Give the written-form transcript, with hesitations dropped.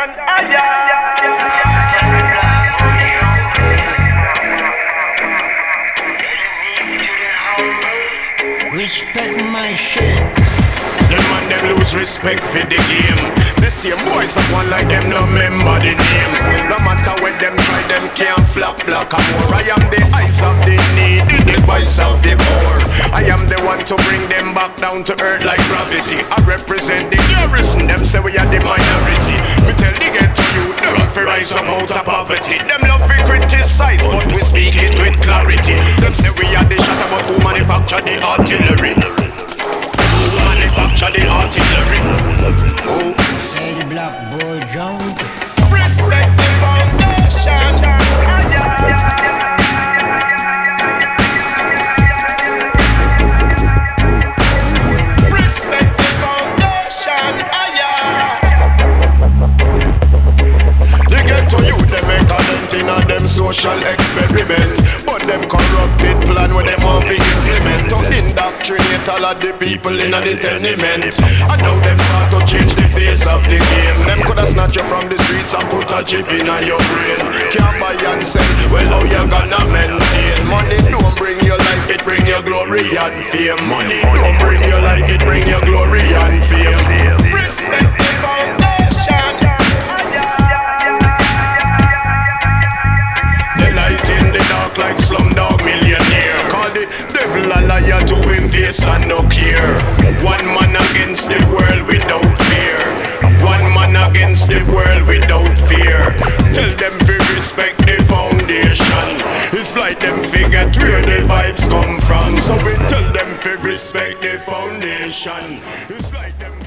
Respect my shit. Them man them lose respect for the game. The same boys are one like them no remember the name. No matter when them try, them can't flap like a more. I am the eyes of the needy, the voice of the poor. I am the one to bring them back down to earth like gravity. I represent the garrison, them say we are the minority. Me tell the get to you, they love to rise up out of poverty. Them love to criticize, but we speak it with clarity. Them say we are the shatter, but who manufacture the artillery? Manufacture the artillery. Oh, Say the black boy jump. respect the foundation. Respect the foundation. You get to you, they make talent in a them social experiment. But them corrupted plan when them want to implement. To indoctrinate all of the people in the tenement. I know them start to change the face of the game. Them coulda snatch you from the streets and put a chip in your brain. Can't buy and sell, well how you gonna maintain? Money don't bring your life, it bring your glory and fame. Money don't bring your life, it bring your glory and fame. Respect the foundation. The light in the dark like Slumdog Millionaire. Call the devil a liar to him face and no care. One man against the world without fear. One man against the world without fear. Tell them to respect the foundation. It's like them forget where the vibes come from. So we tell them to respect the foundation. It's like them